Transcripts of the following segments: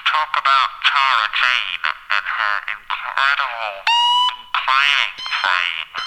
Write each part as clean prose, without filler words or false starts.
talk about Tara Jane and her incredible playing frame.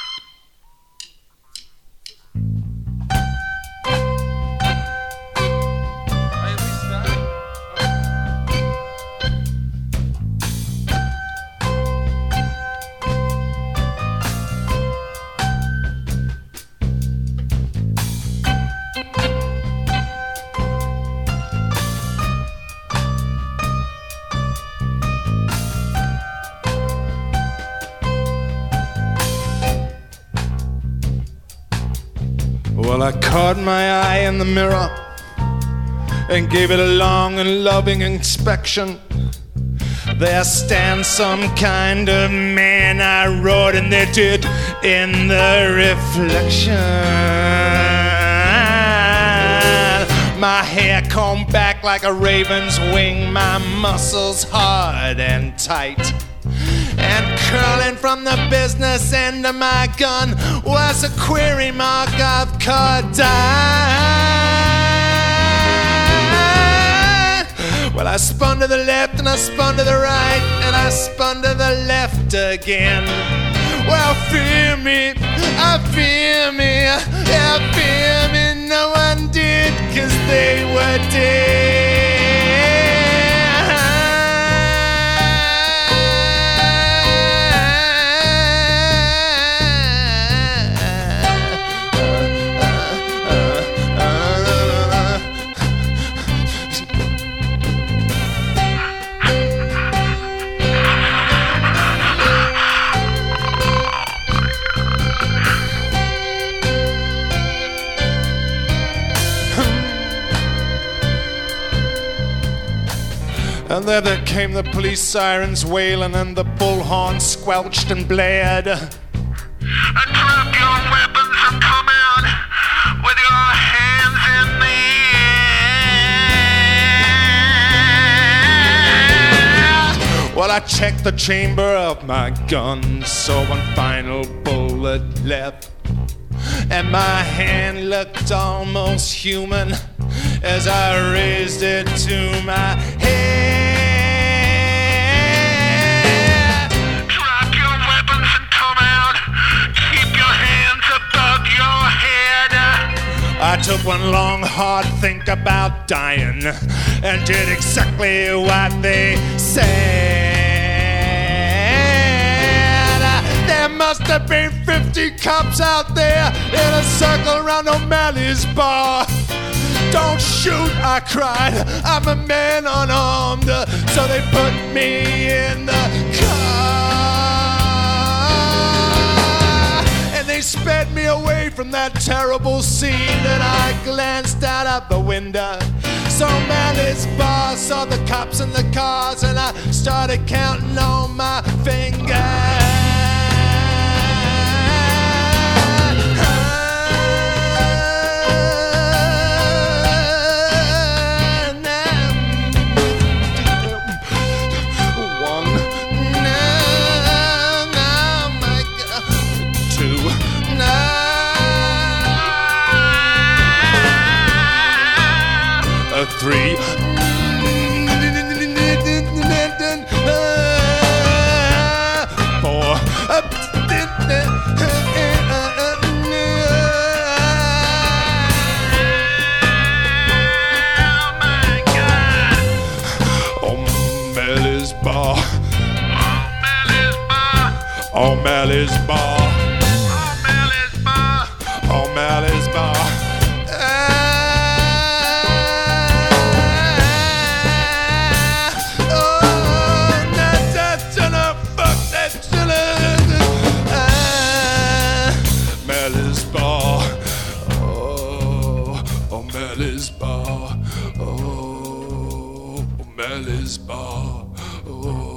Well, I caught my eye in the mirror and gave it a long and loving inspection. There stands some kind of man, I wrote, and they did in the reflection. My hair combed back like a raven's wing, my muscles hard and tight. And curling from the business end of my gun was a query mark of cardine. Well, I spun to the left and I spun to the right and I spun to the left again. Well, fear me, I fear me, yeah, fear me, no one did, 'cause they were dead. And there came the police sirens wailing and the bullhorn squelched and blared. Drop your weapons and come out with your hands in the air. Well, I checked the chamber of my gun, saw one final bullet left, and my hand looked almost human as I raised it to my head. Drop your weapons and come out. Keep your hands above your head. I took one long, hard think about dying and did exactly what they said. There must have been 50 cops out there in a circle around O'Malley's bar. Don't shoot, I cried, I'm a man unarmed. So they put me in the car and they sped me away from that terrible scene. And I glanced out of the window, saw O'Malley's bar, saw the cops in the cars, and I started counting on my fingers. Three, 4, O'Malley's bar, O'Malley's bar, O'Malley's bar, O'Malley's bar. O'Malley's bar, oh, O'Malley's bar, oh.